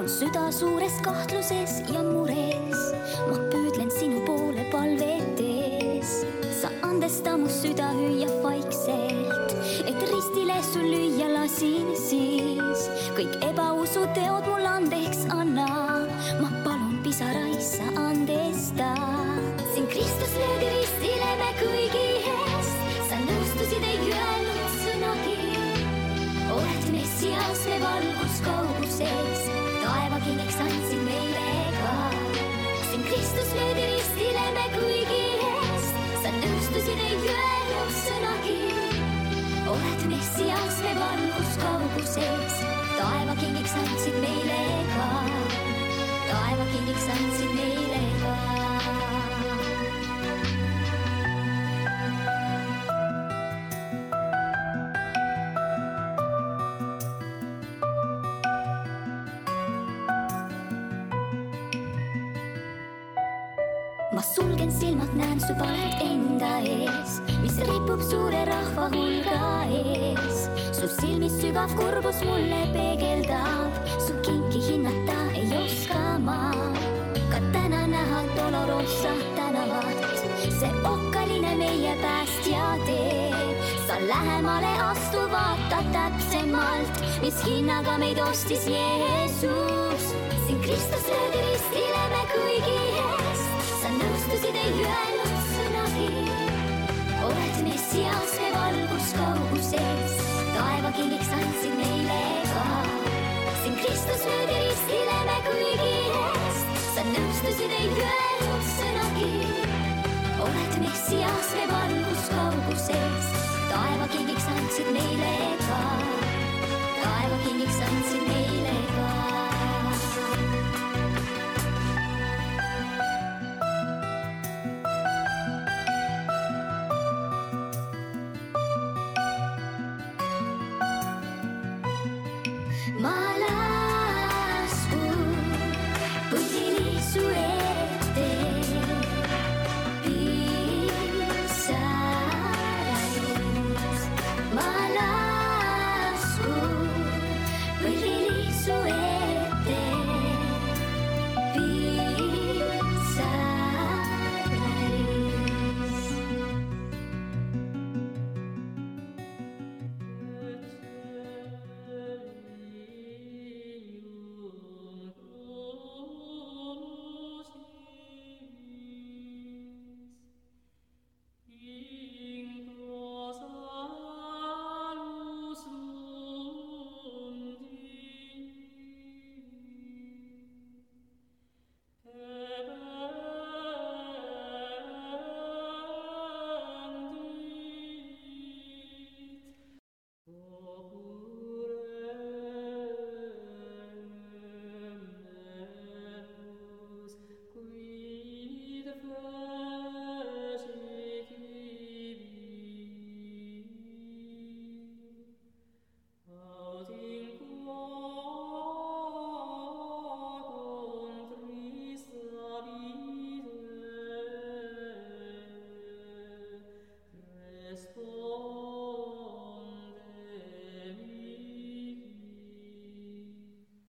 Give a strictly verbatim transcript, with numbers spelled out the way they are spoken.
on süda suures kahtluses ja mures. Ma püüdlen sinu poole palve tees. Sa andesta mu süda hüüa vaikselt, et ristile sul lüüa lasin siis. Kõik ebausu teod mul andeks anna, ma palun pisarais sa andesta. Siin Kristus löödi ristile me kõigi eest, sa nõustusid ei öelnud sõnagi. Oled Messias me valgus kauguses, taeva kingeks andsid meile ka. Siin Kristus löödi ristile me kõigi eest, sa nõustusid ei öelnud sõnagi. Oled Messias me valgus kauguses, taeva kingeks andsid meile ka. Taeva kingeks andsid meile ka. Ma sulgen silmad, näen su palet enda ees, mis ripub suure rahva hulga ees. Su silmis sügav kurbus mulle peegeldab, su kinki hinnata ei oska ma. Ka täna näha Dolorosa tänavat, see okkaline meie päästja teeb. Sa lähemale astu, vaata täpsemalt, mis hinnaga meid ostis Jeesus. Siin Kristus löödi ristile me kõigi eest, sa nõustusid ei öelnud sõnagi. Oled Messias me valgus kauguses, taeva kingiks andsid meile ka. Siin Kristus löödi ristile me kõigi eest, sa nõustusid ei öelnud sõnagi. Oled Messias me valgus kauguses, taeva kingiks andsid meile ka. Taeva kingiks andsid meile ka. Ma lasku põlili su ette, pisarais. Ma lasku põlili su ette, pisarais. Responde